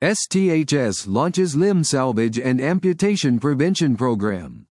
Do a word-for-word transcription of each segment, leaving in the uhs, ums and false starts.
S T H S launches limb salvage and amputation prevention program.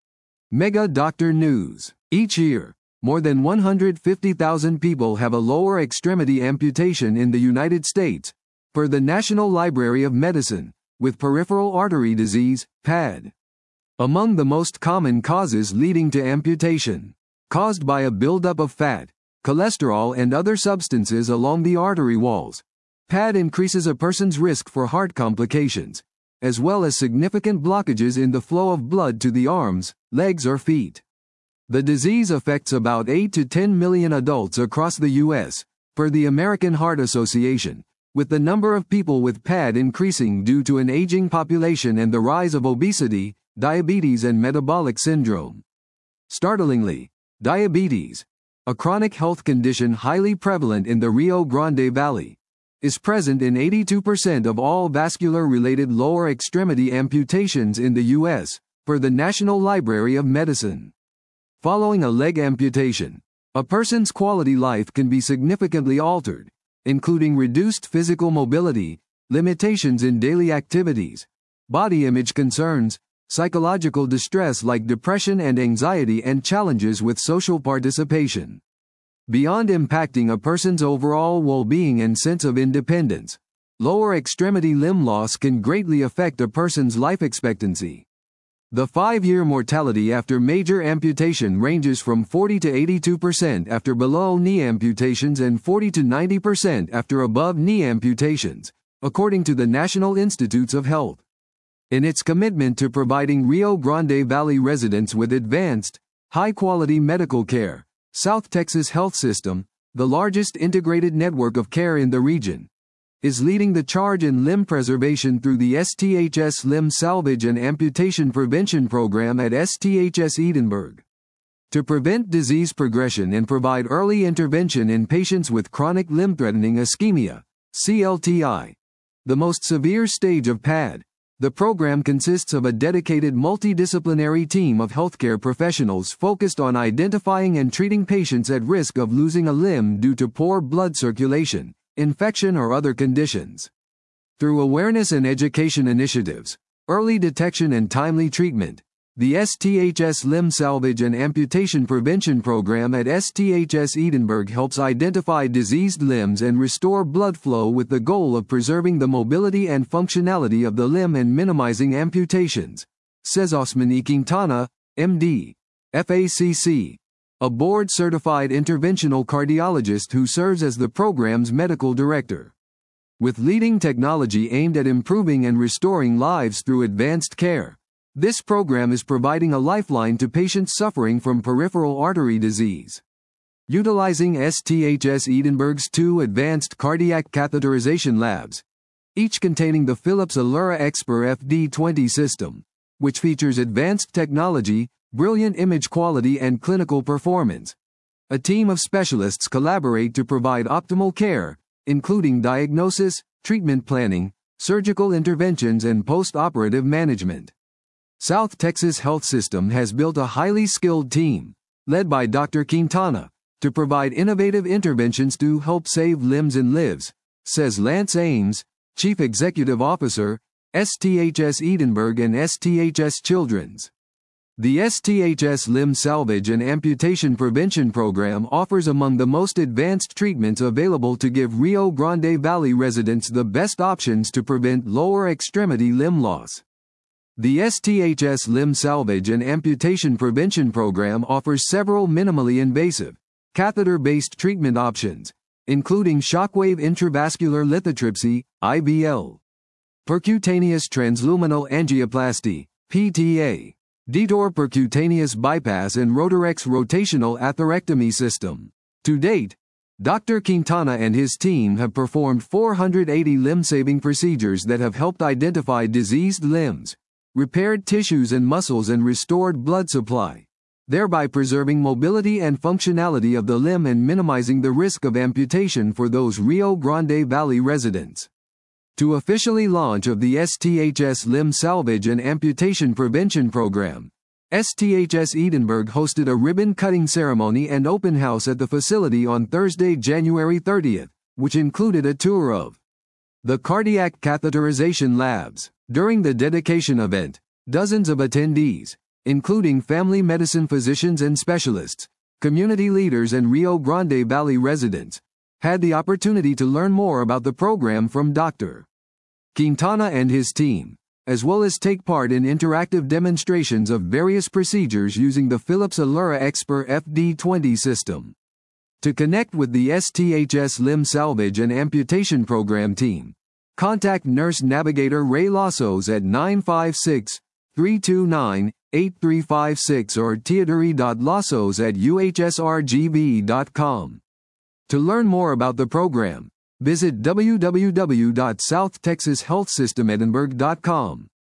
Mega Doctor News. Each year, more than one hundred fifty thousand people have a lower extremity amputation in the United States, per the National Library of Medicine, with peripheral artery disease, P A D. Among the most common causes leading to amputation, caused by a buildup of fat, cholesterol and other substances along the artery walls, P A D increases a person's risk for heart complications, as well as significant blockages in the flow of blood to the arms, legs or feet. The disease affects about eight to ten million adults across the U S, per the American Heart Association, with the number of people with P A D increasing due to an aging population and the rise of obesity, diabetes and metabolic syndrome. Startlingly, diabetes, a chronic health condition highly prevalent in the Rio Grande Valley, is present in eighty-two percent of all vascular-related lower extremity amputations in the U S, per the National Library of Medicine. Following a leg amputation, a person's quality life can be significantly altered, including reduced physical mobility, limitations in daily activities, body image concerns, psychological distress like depression and anxiety, and challenges with social participation. Beyond impacting a person's overall well-being and sense of independence, lower extremity limb loss can greatly affect a person's life expectancy. The five-year mortality after major amputation ranges from forty to eighty-two percent after below-knee amputations and forty to ninety percent after above-knee amputations, according to the National Institutes of Health. In its commitment to providing Rio Grande Valley residents with advanced, high-quality medical care, South Texas Health System, the largest integrated network of care in the region, is leading the charge in limb preservation through the S T H S Limb Salvage and Amputation Prevention Program at S T H S Edinburgh. To prevent disease progression and provide early intervention in patients with chronic limb-threatening ischemia, C L T I, the most severe stage of P A D, the program consists of a dedicated multidisciplinary team of healthcare professionals focused on identifying and treating patients at risk of losing a limb due to poor blood circulation, infection or other conditions. Through awareness and education initiatives, early detection and timely treatment, the S T H S Limb Salvage and Amputation Prevention Program at S T H S Edinburgh helps identify diseased limbs and restore blood flow with the goal of preserving the mobility and functionality of the limb and minimizing amputations, says Osmani Quintana, M D, F A C C, a board-certified interventional cardiologist who serves as the program's medical director. With leading technology aimed at improving and restoring lives through advanced care, this program is providing a lifeline to patients suffering from peripheral artery disease. Utilizing S T H S Edinburgh's two advanced cardiac catheterization labs, each containing the Philips Allura Expert F D twenty system, which features advanced technology, brilliant image quality and clinical performance, a team of specialists collaborate to provide optimal care, including diagnosis, treatment planning, surgical interventions and post-operative management. South Texas Health System has built a highly skilled team, led by Doctor Quintana, to provide innovative interventions to help save limbs and lives, says Lance Ames, Chief Executive Officer, S T H S Edinburgh and S T H S Children's. The S T H S Limb Salvage and Amputation Prevention Program offers among the most advanced treatments available to give Rio Grande Valley residents the best options to prevent lower extremity limb loss. The S T H S Limb Salvage and Amputation Prevention Program offers several minimally invasive, catheter-based treatment options, including shockwave intravascular lithotripsy, I V L, percutaneous transluminal angioplasty, P T A, Detour percutaneous bypass and Rotarex rotational atherectomy system. To date, Doctor Quintana and his team have performed four hundred eighty limb-saving procedures that have helped identify diseased limbs, repaired tissues and muscles and restored blood supply, thereby preserving mobility and functionality of the limb and minimizing the risk of amputation for those Rio Grande Valley residents. To officially launch of the S T H S Limb Salvage and Amputation Prevention Program, S T H S Edinburgh hosted a ribbon-cutting ceremony and open house at the facility on Thursday, January thirtieth, which included a tour of The Cardiac Catheterization Labs. During the dedication event, dozens of attendees, including family medicine physicians and specialists, community leaders and Rio Grande Valley residents, had the opportunity to learn more about the program from Doctor Quintana and his team, as well as take part in interactive demonstrations of various procedures using the Philips Allura Expert F D twenty system. To connect with the S T H S Limb Salvage and Amputation Program team, contact Nurse Navigator Ray Lassos at nine five six, three two nine, eight three five six or teodori dot lassos at u h s r g v dot com. To learn more about the program, visit w w w dot south texas health system edinburgh dot com.